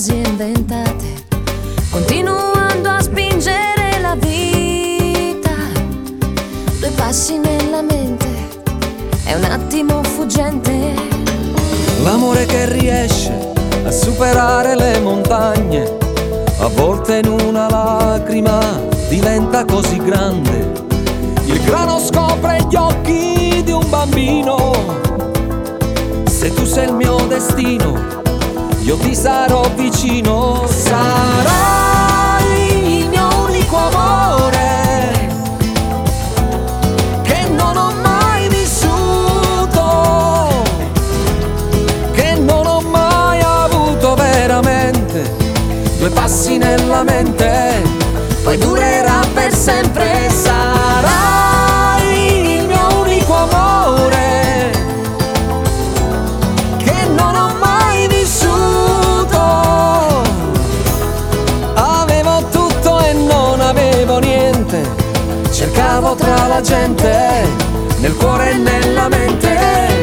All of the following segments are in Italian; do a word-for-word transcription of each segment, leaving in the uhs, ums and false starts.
frasi inventate, continuando a spingere la vita. Due passi nella mente, è un attimo fuggente. L'amore che riesce a superare le montagne, a volte in una lacrima diventa così grande. Il grano scopre gli occhi di un bambino. Se tu sei il mio destino, io ti sarò vicino. Sarai il mio unico amore, che non ho mai vissuto, che non ho mai avuto veramente. Due passi nella mente, poi durerà per sempre. Sarai il mio unico amore, che non ho mai vissuto. Avevo tutto e non avevo niente, cercavo tra la gente, nel cuore e nella mente.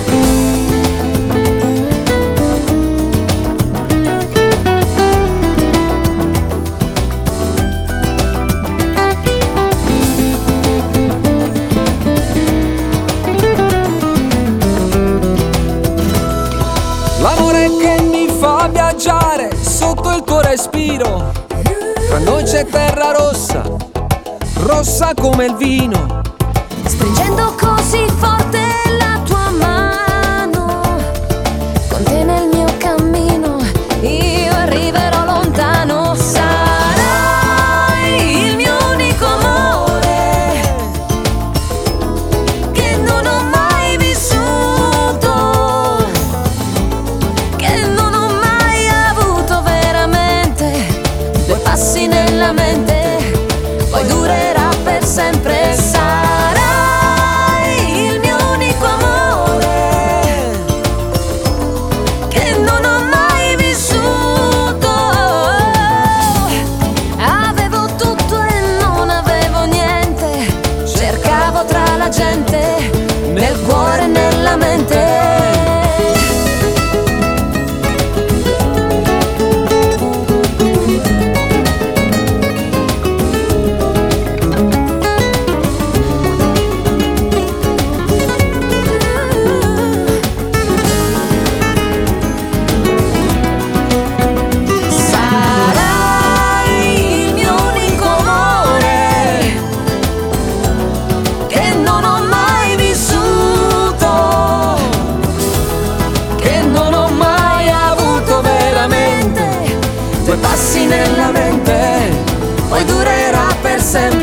L'amore che mi fa viaggiare sotto il tuo respiro. Tra noi c'è terra rossa, rossa come il vino. Stringendo così forte la tua mano, con te nel mio cammino io arriverò lontano. Sarai il mio unico amore, che non ho mai vissuto, che non ho mai avuto veramente. Due passi nella mente, poi durerà per sempre. Sarai il mio unico amore, che non ho mai vissuto. Avevo tutto e non avevo niente, cercavo tra la gente, nel cuore e nella mente. Due passi nella mente, poi durerà per sempre.